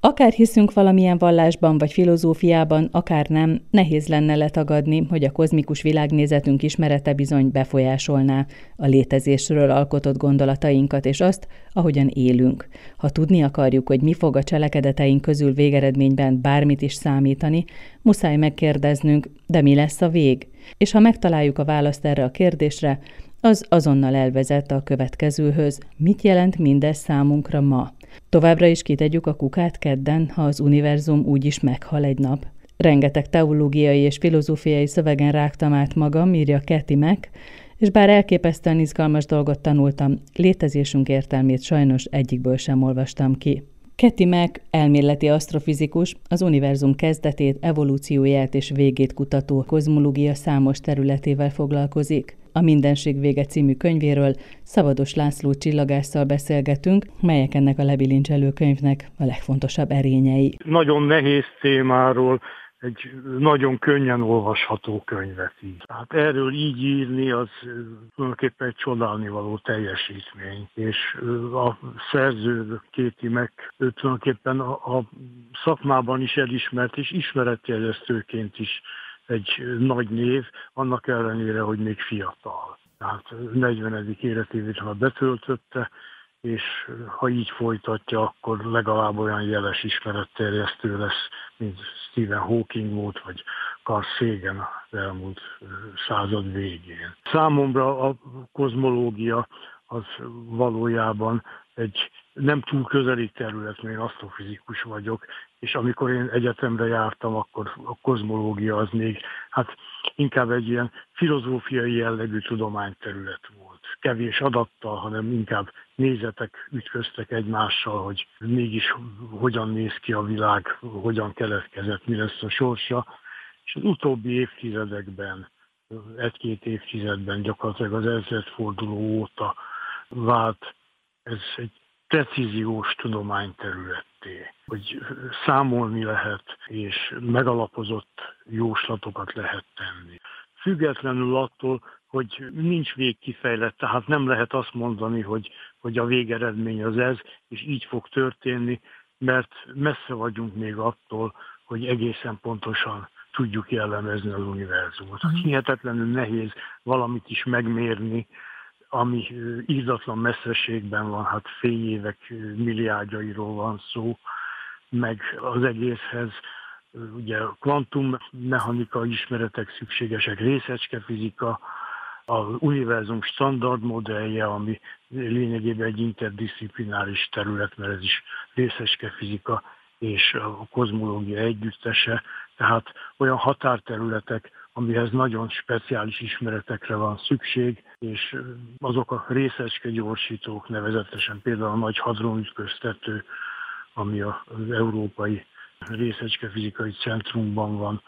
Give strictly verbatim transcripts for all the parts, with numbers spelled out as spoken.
Akár hiszünk valamilyen vallásban vagy filozófiában, akár nem, nehéz lenne letagadni, hogy a kozmikus világnézetünk ismerete bizony befolyásolná a létezésről alkotott gondolatainkat és azt, ahogyan élünk. Ha tudni akarjuk, hogy mi fog a cselekedeteink közül végeredményben bármit is számítani, muszáj megkérdeznünk, de mi lesz a vég? És ha megtaláljuk a választ erre a kérdésre, az azonnal elvezet a következőhöz. Mit jelent mindez számunkra ma? Továbbra is kitegyük a kukát kedden, ha az univerzum úgyis meghal egy nap. Rengeteg teológiai és filozófiai szövegen rágtam át magam, írja Cathy Mack, és bár elképesztően izgalmas dolgot tanultam, létezésünk értelmét sajnos egyikből sem olvastam ki. Cathy Mack elméleti asztrofizikus, az univerzum kezdetét, evolúcióját és végét kutató kozmológia számos területével foglalkozik. A Mindenség vége című könyvéről Szabados László csillagásszal beszélgetünk, melyek ennek a lebilincselő könyvnek a legfontosabb erényei. Nagyon nehéz témáról egy nagyon könnyen olvasható könyvet így. Hát erről így írni, az tulajdonképpen egy csodálnivaló teljesítmény. És a szerző, Cathy Mack, ő tulajdonképpen a, a szakmában is elismert, és ismeretterjesztőként is egy nagy név, annak ellenére, hogy még fiatal. Tehát negyvenedik életévét már betöltötte, és ha így folytatja, akkor legalább olyan jeles ismeretterjesztő lesz, mint Stephen Hawking volt, vagy Carl Sagan az elmúlt század végén. Számomra a kozmológia az valójában egy nem túl közeli terület, mert én asztrofizikus vagyok, és amikor én egyetemre jártam, akkor a kozmológia az még hát inkább egy ilyen filozófiai jellegű tudományterület volt. Kevés adattal, hanem inkább nézetek ütköztek egymással, hogy mégis hogyan néz ki a világ, hogyan keletkezett, mi lesz a sorsa. És az utóbbi évtizedekben, egy-két évtizedben gyakorlatilag az ezredforduló óta vált ez egy precíziós tudományterületté, hogy számolni lehet, és megalapozott jóslatokat lehet tenni. Függetlenül attól, hogy nincs végkifejlett, tehát nem lehet azt mondani, hogy, hogy a végeredmény az ez, és így fog történni, mert messze vagyunk még attól, hogy egészen pontosan tudjuk jellemezni az univerzumot. Hihetetlenül nehéz valamit is megmérni, ami írdatlan messzeségben van, hát fényévek milliárdjairól van szó, meg az egészhez ugye kvantummechanika ismeretek szükségesek, részecskefizika, az univerzum standard modellje, ami lényegében egy interdisziplináris terület, mert ez is részecskefizika és a kozmológia együttese, tehát olyan határterületek, amihez nagyon speciális ismeretekre van szükség, és azok a részecske gyorsítók, nevezetesen például a Nagy Hadronütköztető, ami az Európai Részecskefizikai Centrumban van,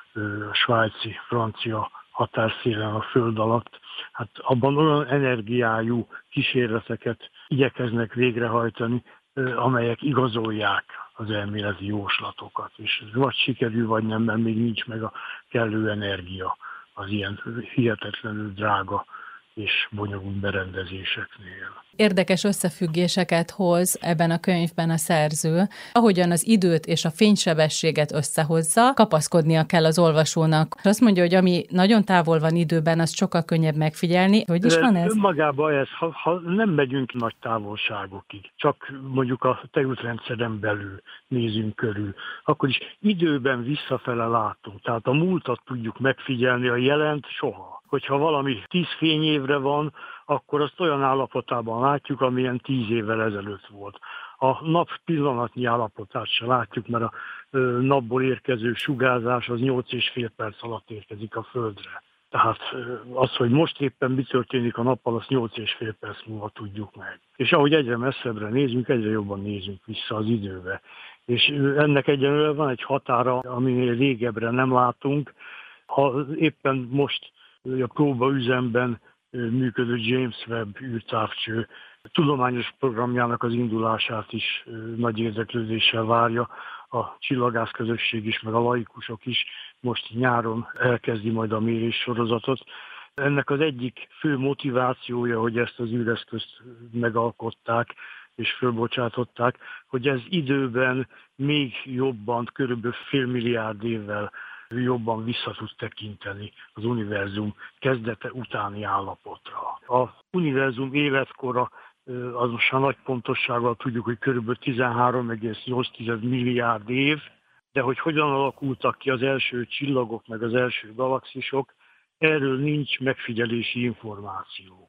a svájci, francia határszélen a föld alatt, hát abban olyan energiájú kísérleteket igyekeznek végrehajtani, amelyek igazolják az elméleti jóslatokat. És vagy sikerül, vagy nem, mert még nincs meg a kellő energia az ilyen hihetetlenül drága és bonyolult berendezéseknél. Érdekes összefüggéseket hoz ebben a könyvben a szerző. Ahogyan az időt és a fénysebességet összehozza, kapaszkodnia kell az olvasónak. Azt mondja, hogy ami nagyon távol van időben, az sokkal könnyebb megfigyelni. Hogy is van ez? Önmagában ez, ha, ha nem megyünk nagy távolságokig, csak mondjuk a tejútrendszeren belül nézünk körül, akkor is időben visszafele látunk. Tehát a múltat tudjuk megfigyelni, a jelent soha. Hogyha valami tíz fényévre van, akkor azt olyan állapotában látjuk, amilyen tíz évvel ezelőtt volt. A nap pillanatnyi állapotát se látjuk, mert a napból érkező sugárzás az nyolc és fél perc alatt érkezik a Földre. Tehát az, hogy most éppen mi történik a nappal, azt nyolc és fél perc múlva tudjuk meg. És ahogy egyre messzebbre nézünk, egyre jobban nézünk vissza az időbe. És ennek egyenlően van egy határa, aminél régebbre nem látunk. Ha éppen most a próbaüzemben működő James Webb űrtávcső tudományos programjának az indulását is nagy érdeklődéssel várja. A csillagászközösség is, meg a laikusok is most nyáron elkezdi majd a méréssorozatot. Ennek az egyik fő motivációja, hogy ezt az űreszközt megalkották, és fölbocsátották, hogy ez időben még jobban, körülbelül fél milliárd évvel jobban vissza tud tekinteni az univerzum kezdete utáni állapotra. Az univerzum életkora, az most a nagy pontossággal tudjuk, hogy körülbelül tizenhárom egész nyolc milliárd év, de hogy hogyan alakultak ki az első csillagok, meg az első galaxisok, erről nincs megfigyelési információ.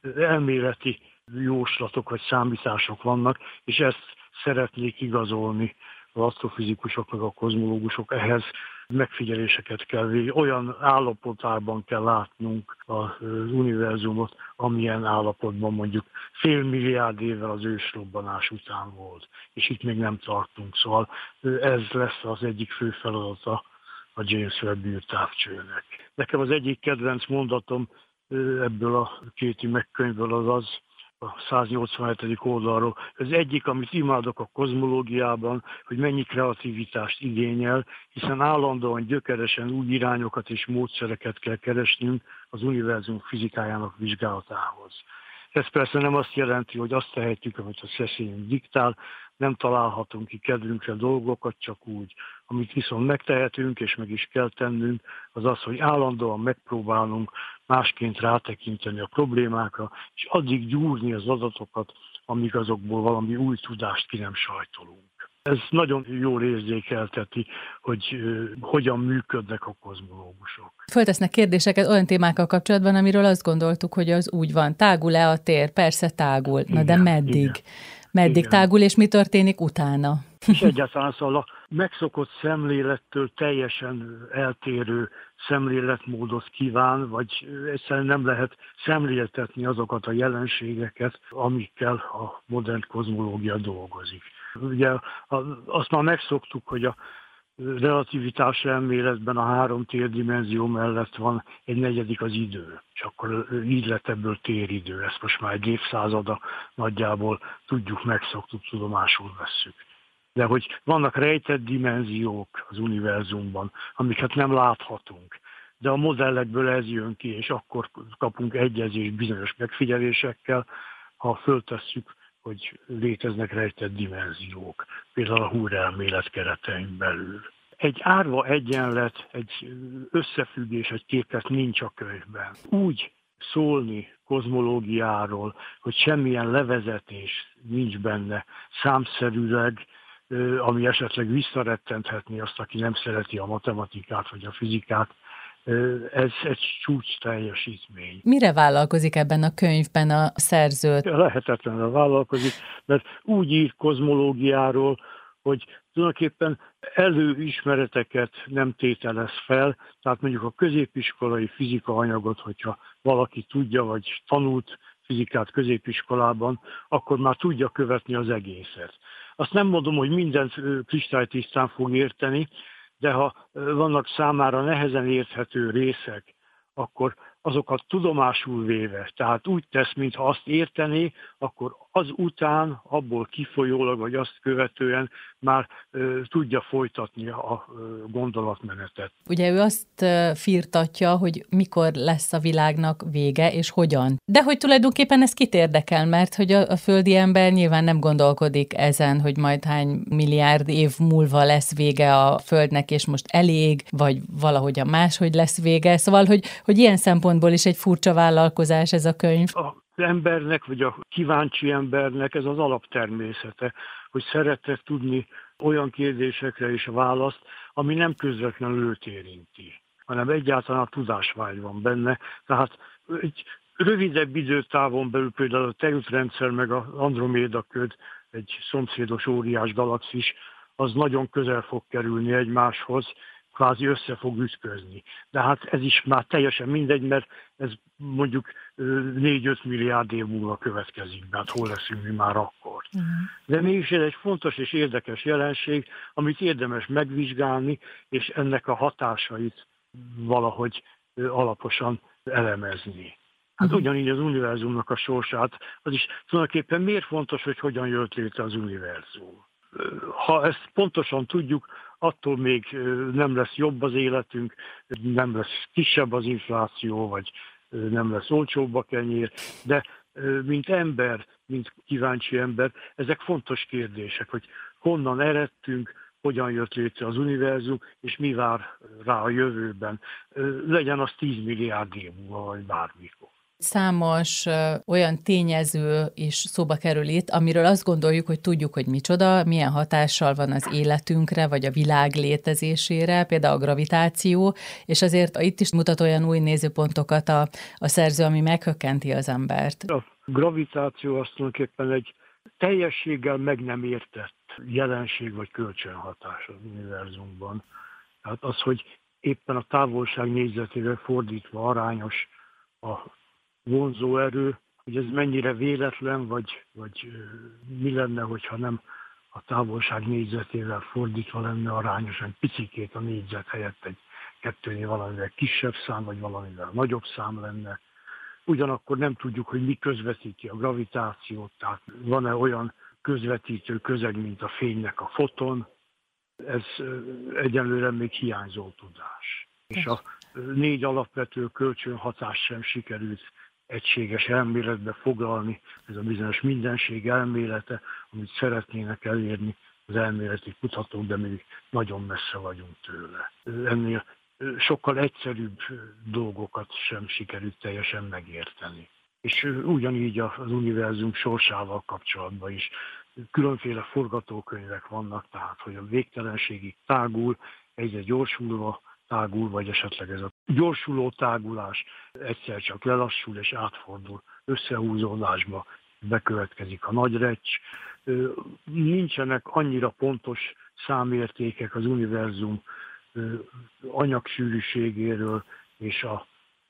Elméleti jóslatok vagy számítások vannak, és ezt szeretnék igazolni az asztrofizikusok, meg a kozmológusok. Ehhez megfigyeléseket kell végig. Olyan állapotában kell látnunk az univerzumot, amilyen állapotban mondjuk fél milliárd évvel az ősrobbanás után volt. És itt még nem tartunk. Szóval ez lesz az egyik fő feladata a James Webb űrtávcsőnek. Nekem az egyik kedvenc mondatom ebből a Katie McCoy-ből az az, a száznyolcvanhetedik oldalról. Ez egyik, amit imádok a kozmológiában, hogy mennyi kreativitást igényel, hiszen állandóan gyökeresen új irányokat és módszereket kell keresnünk az univerzum fizikájának vizsgálatához. Ez persze nem azt jelenti, hogy azt tehetjük, amit a szeszélyünk diktál, nem találhatunk ki kedvünkre dolgokat, csak úgy. Amit viszont megtehetünk, és meg is kell tennünk, az az, hogy állandóan megpróbálunk másként rátekinteni a problémákra, és addig gyúrni az adatokat, amíg azokból valami új tudást ki nem sajtolunk. Ez nagyon jól érzékelteti, hogy uh, hogyan működnek a kozmológusok. Föltesznek kérdéseket olyan témákkal kapcsolatban, amiről azt gondoltuk, hogy az úgy van. Tágul-e a tér? Persze tágul. Na igen, de meddig? Igen. Meddig igen. tágul, és mi történik utána? És egyáltalán szóval a megszokott szemlélettől teljesen eltérő szemléletmódot kíván, vagy egyszerűen nem lehet szemléltetni azokat a jelenségeket, amikkel a modern kozmológia dolgozik. Ugye azt már megszoktuk, hogy a relativitás elméletben a három térdimenzió mellett van egy negyedik az idő, és akkor így lett ebből téridő. Ezt most már egy évszázada nagyjából tudjuk, megszoktuk, tudomásul vesszük. De hogy vannak rejtett dimenziók az univerzumban, amiket nem láthatunk. De a modellekből ez jön ki, és akkor kapunk egyezést bizonyos megfigyelésekkel, ha föltesszük, hogy léteznek rejtett dimenziók, például a Húr elmélet keretein belül. Egy árva egyenlet, egy összefüggés, egy képlet nincs a könyvben. Úgy szólni kozmológiáról, hogy semmilyen levezetés nincs benne számszerűleg, ami esetleg visszarettenthetné azt, aki nem szereti a matematikát vagy a fizikát, ez egy csúcs teljesítmény. Mire vállalkozik ebben a könyvben a szerző? Lehetetlenül vállalkozik, mert úgy ír kozmológiáról, hogy tulajdonképpen előismereteket nem tételez fel, tehát mondjuk a középiskolai fizika anyagot, hogyha valaki tudja, vagy tanult fizikát középiskolában, akkor már tudja követni az egészet. Azt nem mondom, hogy mindent kristálytisztán fog érteni, de ha vannak számára nehezen érthető részek, akkor azokat tudomásul véve, tehát úgy tesz, mintha azt értené, akkor az után, abból kifolyólag, vagy azt követően már ö, tudja folytatni a ö, gondolatmenetet. Ugye ő azt firtatja, hogy mikor lesz a világnak vége, és hogyan. De hogy tulajdonképpen ez kit érdekel, mert hogy a, a földi ember nyilván nem gondolkodik ezen, hogy majd hány milliárd év múlva lesz vége a Földnek, és most elég, vagy valahogyan máshogy lesz vége. Szóval, hogy, hogy ilyen szempontból is egy furcsa vállalkozás ez a könyv. Az embernek, vagy a kíváncsi embernek ez az alaptermészete, hogy szeretne tudni olyan kérdésekre is a választ, ami nem közvetlenül őt érinti, hanem egyáltalán a tudásvágy van benne. Tehát egy rövidebb időtávon belül például a Tejútrendszer meg az Androméda köd, egy szomszédos óriás galaxis, az nagyon közel fog kerülni egymáshoz, kvázi össze fog ütközni. De hát ez is már teljesen mindegy, mert ez mondjuk négy-öt milliárd év múlva következik, mert hol leszünk mi már akkor. Uh-huh. De mégis ez egy fontos és érdekes jelenség, amit érdemes megvizsgálni, és ennek a hatásait valahogy alaposan elemezni. Hát uh-huh. ugyanígy az univerzumnak a sorsát, az is tulajdonképpen miért fontos, hogy hogyan jött létre az univerzum. Ha ezt pontosan tudjuk, attól még nem lesz jobb az életünk, nem lesz kisebb az infláció, vagy nem lesz olcsóbb a kenyér, de mint ember, mint kíváncsi ember, ezek fontos kérdések, hogy honnan eredtünk, hogyan jött létre az univerzum, és mi vár rá a jövőben. Legyen az tíz milliárd év múlva, vagy bármikor. Számos ö, olyan tényező is szóba kerül itt, amiről azt gondoljuk, hogy tudjuk, hogy micsoda, milyen hatással van az életünkre, vagy a világ létezésére, például a gravitáció, és azért itt is mutat olyan új nézőpontokat a, a szerző, ami meghökkenti az embert. A gravitáció azt tulajdonképpen egy teljességgel meg nem értett jelenség vagy kölcsönhatás az univerzumban. Tehát az, hogy éppen a távolság négyzetével fordítva arányos a vonzó erő, hogy ez mennyire véletlen, vagy, vagy mi lenne, hogyha nem a távolság négyzetével fordítva lenne arányosan picikét a négyzet helyett egy kettőnél valamivel kisebb szám, vagy valamivel nagyobb szám lenne. Ugyanakkor nem tudjuk, hogy mi közvetíti a gravitációt, tehát van-e olyan közvetítő közeg, mint a fénynek a foton. Ez egyenlőre még hiányzó tudás. És a négy alapvető kölcsönhatást sem sikerült egységes elméletbe foglalni, ez a bizonyos mindenség elmélete, amit szeretnének elérni az elméleti kutatók, de még nagyon messze vagyunk tőle. Ennél sokkal egyszerűbb dolgokat sem sikerült teljesen megérteni. És ugyanígy az univerzum sorsával kapcsolatban is különféle forgatókönyvek vannak, tehát hogy a végtelenségig tágul, egyre gyorsulva tágul, vagy esetleg ez a gyorsuló tágulás egyszer csak lelassul és átfordul összehúzódásba, bekövetkezik a nagy recs. Nincsenek annyira pontos számértékek az univerzum anyagsűrűségéről és a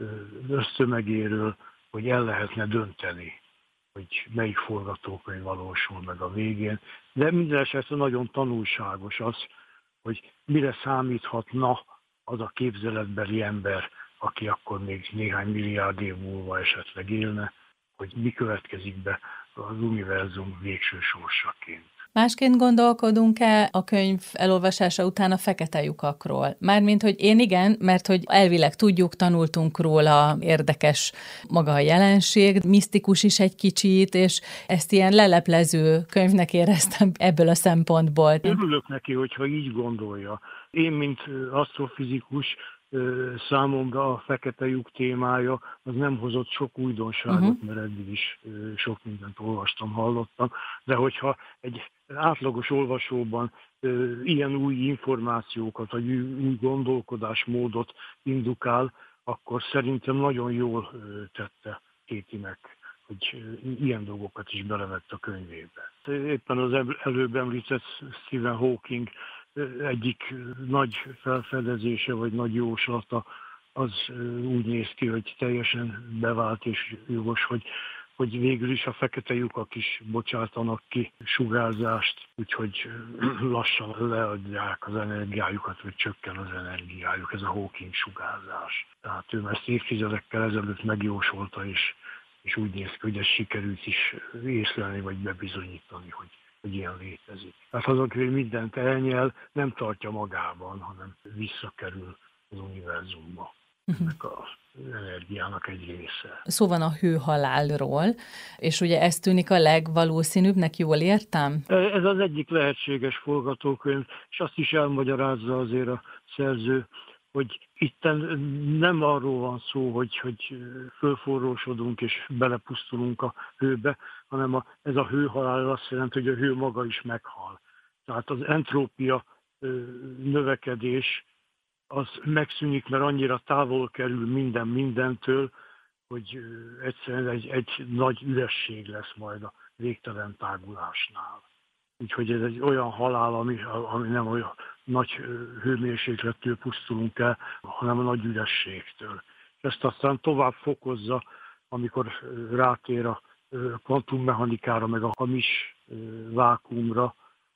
össztömegéről, hogy el lehetne dönteni, hogy melyik forgatókönyv valósul meg a végén. De minden esetre nagyon tanulságos az, hogy mire számíthatna az a képzeletbeli ember, aki akkor még néhány milliárd év múlva esetleg élne, hogy mi következik be az univerzum végső sorsaként. Másként gondolkodunk-e a könyv elolvasása után a fekete lyukakról? Mármint, hogy én igen, mert hogy elvileg tudjuk, tanultunk róla, érdekes maga a jelenség, misztikus is egy kicsit, és ezt ilyen leleplező könyvnek éreztem ebből a szempontból. Örülök neki, hogyha így gondolja. Én, mint asztrofizikus, számomra a fekete lyuk témája az nem hozott sok újdonságot, uh-huh. mert eddig is sok mindent olvastam, hallottam, de hogyha egy átlagos olvasóban ilyen új információkat, vagy új gondolkodásmódot indukál, akkor szerintem nagyon jól tette Katie-nek, hogy ilyen dolgokat is belevett a könyvébe. Éppen az előbb említett Stephen Hawking egyik nagy felfedezése, vagy nagy jóslata, az úgy néz ki, hogy teljesen bevált és jogos, hogy, hogy végül is a fekete lyukak is bocsátanak ki sugárzást, úgyhogy lassan leadják az energiájukat, vagy csökken az energiájuk, ez a Hawking sugárzás. Tehát ő ezt évtizedekkel ezelőtt megjósolta, és, és úgy néz ki, hogy ez sikerült is észlelni, vagy bebizonyítani, hogy hogy ilyen létezik. Tehát az, aki mindent elnyel, nem tartja magában, hanem visszakerül az univerzumba. Ennek az energiának egy része. Szó van a hőhalálról, és ugye ez tűnik a legvalószínűbbnek, jól értem? Ez az egyik lehetséges forgatókönyv, és azt is elmagyarázza azért a szerző, hogy itt nem arról van szó, hogy, hogy fölforrósodunk és belepusztulunk a hőbe, hanem a, ez a hőhalál azt jelenti, hogy a hő maga is meghal. Tehát az entrópia növekedés az megszűnik, mert annyira távol kerül minden mindentől, hogy egyszerűen egy, egy nagy üresség lesz majd a végtelen tágulásnál. Úgyhogy ez egy olyan halál, ami, ami nem olyan nagy hőmérséklettől pusztulunk el, hanem a nagy ürességtől. Ezt aztán tovább fokozza, amikor rátér a kvantummechanikára, meg a hamis vákuumra,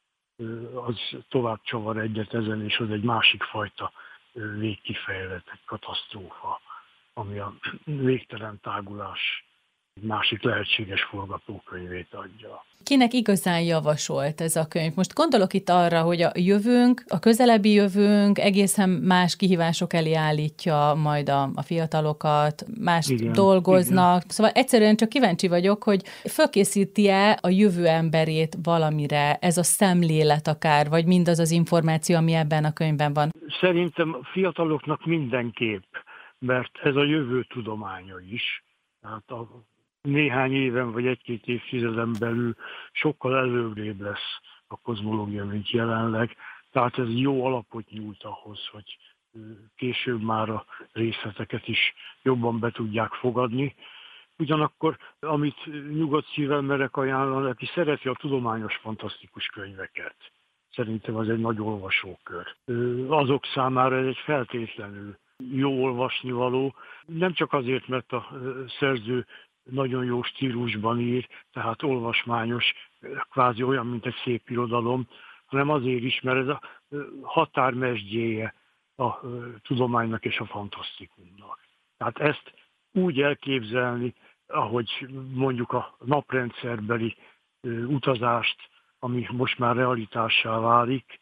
az tovább csavar egyet ezen, és az egy másik fajta végkifejlet, egy katasztrófa, ami a végtelen tágulás másik lehetséges forgatókönyvét adja. Kinek igazán javasolt ez a könyv? Most gondolok itt arra, hogy a jövőnk, a közelebbi jövőnk egészen más kihívások elé állítja majd a, a fiatalokat, mást igen, dolgoznak. Igen. Szóval egyszerűen csak kíváncsi vagyok, hogy fölkészíti-e a jövő emberét valamire, ez a szemlélet akár, vagy mindaz az információ, ami ebben a könyvben van? Szerintem a fiataloknak mindenképp, mert ez a jövő tudománya is. Tehát a néhány éven vagy egy-két évtizeden belül sokkal előrébb lesz a kozmológia, mint jelenleg. Tehát ez jó alapot nyújt ahhoz, hogy később már a részleteket is jobban be tudják fogadni. Ugyanakkor, amit nyugodt szívvel merek ajánlani, aki szereti a tudományos, fantasztikus könyveket, szerintem az egy nagy olvasókör. Azok számára ez egy feltétlenül jó olvasnivaló, nem csak azért, mert a szerző nagyon jó stílusban ír, tehát olvasmányos, kvázi olyan, mint egy szép irodalom, hanem azért is, mert ez a határmesdjéje a tudománynak és a fantasztikumnak. Tehát ezt úgy elképzelni, ahogy mondjuk a naprendszerbeli utazást, ami most már realitássá válik,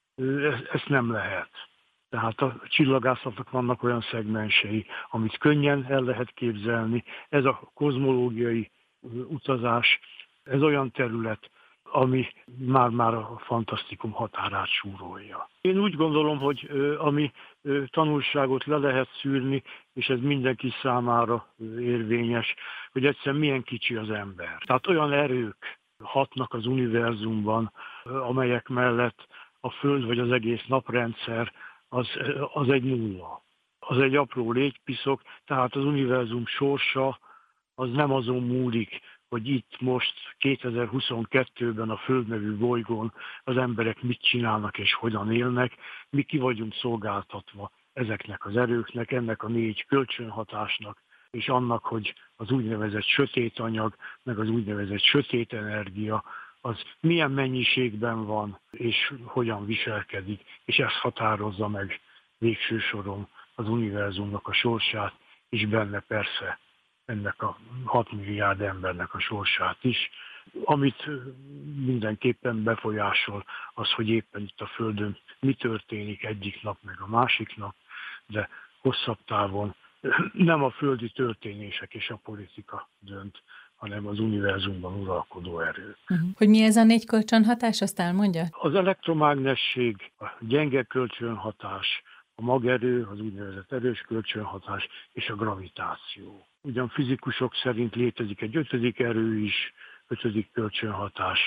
ezt nem lehet. Tehát a csillagászatnak vannak olyan szegmensei, amit könnyen el lehet képzelni. Ez a kozmológiai utazás, ez olyan terület, ami már-már a fantasztikum határát súrolja. Én úgy gondolom, hogy ami tanulságot le lehet szűrni, és ez mindenki számára érvényes, hogy egyszerűen milyen kicsi az ember. Tehát olyan erők hatnak az univerzumban, amelyek mellett a Föld vagy az egész naprendszer az, az egy nulla. Az egy apró légypiszok, tehát az univerzum sorsa az nem azon múlik, hogy itt most kétezer-huszonkettőben a Föld nevű bolygón az emberek mit csinálnak és hogyan élnek. Mi ki vagyunk szolgáltatva ezeknek az erőknek, ennek a négy kölcsönhatásnak, és annak, hogy az úgynevezett sötét anyag, meg az úgynevezett sötét energia, az milyen mennyiségben van, és hogyan viselkedik, és ez határozza meg végső soron az univerzumnak a sorsát, és benne persze ennek a hat milliárd embernek a sorsát is. Amit mindenképpen befolyásol az, hogy éppen itt a Földön mi történik egyik nap, meg a másik nap, de hosszabb távon nem a földi történések és a politika dönt, hanem az univerzumban uralkodó erő. Uh-huh. Hogy mi ez a négy kölcsönhatás, azt elmondja? Az elektromágnesség, a gyenge kölcsönhatás, a magerő, az úgynevezett erős kölcsönhatás és a gravitáció. Ugyan fizikusok szerint létezik egy ötödik erő is, ötödik kölcsönhatás.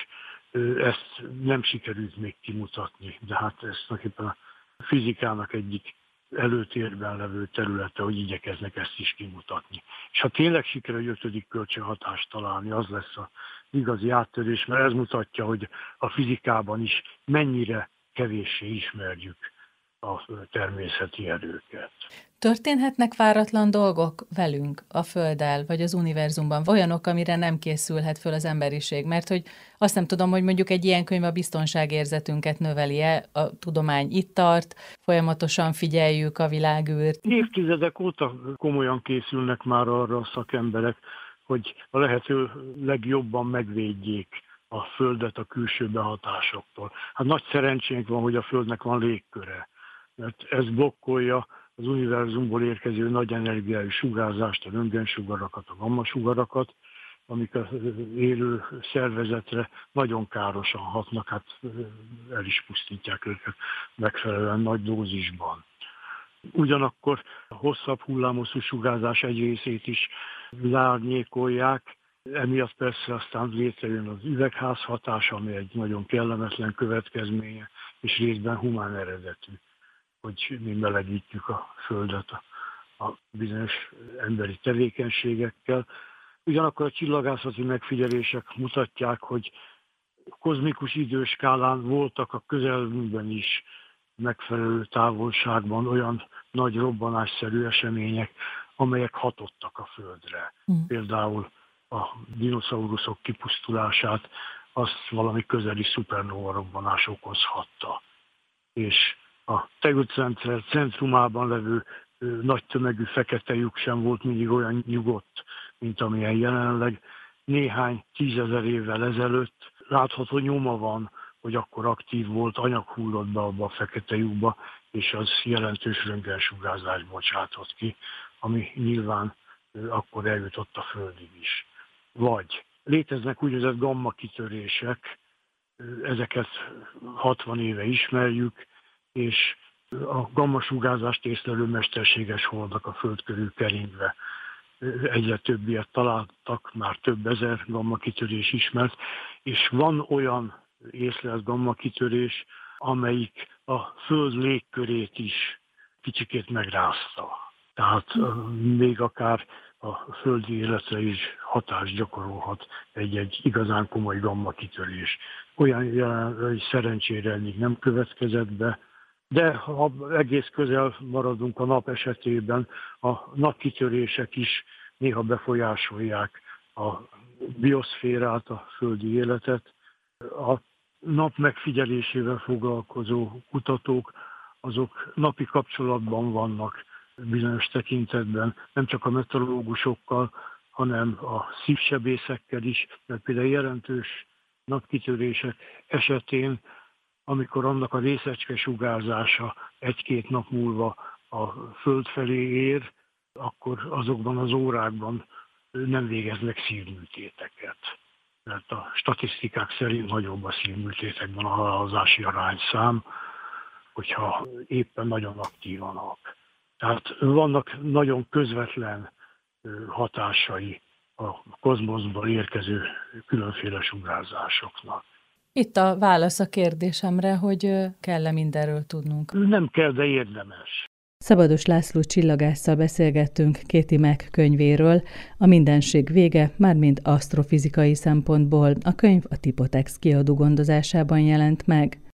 Ezt nem sikerült még kimutatni, de hát ez tulajdonképpen a fizikának egyik előtérben levő területe, hogy igyekeznek ezt is kimutatni. És ha tényleg sikerül egy ötödik kölcsönhatást találni, az lesz az igazi áttörés, mert ez mutatja, hogy a fizikában is mennyire kevéssé ismerjük a természeti erőket. Történhetnek váratlan dolgok velünk, a Földdel, vagy az univerzumban? Olyanok, amire nem készülhet föl az emberiség? Mert hogy azt nem tudom, hogy mondjuk egy ilyen könyv a biztonságérzetünket növeli-e, a tudomány itt tart, folyamatosan figyeljük a világűrt. Évtizedek óta komolyan készülnek már arra a szakemberek, hogy a lehető legjobban megvédjék a Földet a külső behatásoktól. Hát nagy szerencsénk van, hogy a Földnek van légköre, mert ez blokkolja az univerzumból érkező nagy energiájú sugárzást, a röntgensugarakat, a gammasugarakat, amik az élő szervezetre nagyon károsan hatnak, hát el is pusztítják őket megfelelően nagy dózisban. Ugyanakkor a hosszabb hullámhosszú sugárzás egy részét is leárnyékolják, emiatt persze aztán létrejön az üvegházhatás, ami egy nagyon kellemetlen következménye, és részben humán eredetű, hogy mi melegítjük a Földet a, a bizonyos emberi tevékenységekkel. Ugyanakkor a csillagászati megfigyelések mutatják, hogy kozmikus időskálán voltak a közelünkben is megfelelő távolságban olyan nagy robbanásszerű események, amelyek hatottak a Földre. Mm. Például a dinoszauruszok kipusztulását azt valami közeli szupernóva robbanás okozhatta. És a tejútrendszer centrumában levő ö, nagy tömegű fekete lyuk sem volt mindig olyan nyugodt, mint amilyen jelenleg. Néhány tízezer évvel ezelőtt látható nyoma van, hogy akkor aktív volt, anyag hullott be abba a fekete lyukba, és az jelentős röntgensugárzást bocsátott ki, ami nyilván akkor eljutott a Földig is. Vagy léteznek úgynevezett gamma kitörések, ezeket hatvan éve ismerjük, és a gammasugárzást észlelő mesterséges holdak a Föld körül keringve. Egyre több ilyet találtak, már több ezer gammakitörés ismert, és van olyan észlelt gammakitörés, amelyik a Föld légkörét is kicsikét megrázta. Tehát még akár a földi életre is hatást gyakorolhat egy-egy igazán komoly gammakitörés. Olyan jelenleg szerencsére még nem következett be, de ha egész közel maradunk a nap esetében, a napkitörések is néha befolyásolják a bioszférát, a földi életet. A nap megfigyelésével foglalkozó kutatók, azok napi kapcsolatban vannak bizonyos tekintetben, nem csak a meteorológusokkal, hanem a szívsebészekkel is, mert például jelentős napkitörések esetén, amikor annak a részecske sugárzása egy-két nap múlva a Föld felé ér, akkor azokban az órákban nem végeznek szívműtéteket. Mert a statisztikák szerint nagyobb a szívműtétekben a halálozási arányszám, hogyha éppen nagyon aktív a nap. Tehát vannak nagyon közvetlen hatásai a kozmoszból érkező különféle sugárzásoknak. Itt a válasz a kérdésemre, hogy kell-e mindenről tudnunk? Nem kell, de érdemes. Szabados László csillagásszal beszélgettünk Katie Mack könyvéről, A mindenség vége, mármint asztrofizikai szempontból. A könyv a Tipotex kiadó gondozásában jelent meg.